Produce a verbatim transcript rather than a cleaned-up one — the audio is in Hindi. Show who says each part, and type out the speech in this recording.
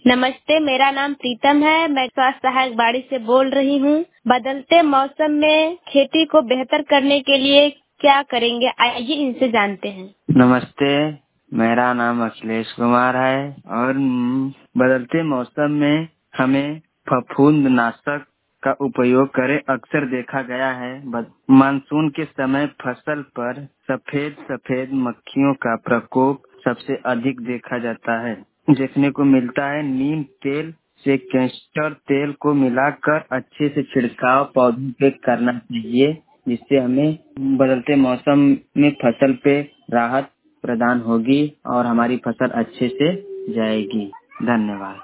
Speaker 1: नमस्ते, मेरा नाम प्रीतम है। मैं स्वास्थ्य सहायक बाड़ी से बोल रही हूँ। बदलते मौसम में खेती को बेहतर करने के लिए क्या करेंगे, आइए इनसे जानते हैं।
Speaker 2: नमस्ते, मेरा नाम अखिलेश कुमार है और हम्म, बदलते मौसम में हमें फफूंदनाशक का उपयोग करें। अक्सर देखा गया है बद- मानसून के समय फसल पर सफेद सफेद मक्खियों का प्रकोप सबसे अधिक देखा जाता है, देखने को मिलता है। नीम तेल से कैस्टर तेल को मिलाकर अच्छे से छिड़काव पौधों पे करना चाहिए, जिससे हमें बदलते मौसम में फसल पे राहत प्रदान होगी और हमारी फसल अच्छे से जाएगी। धन्यवाद।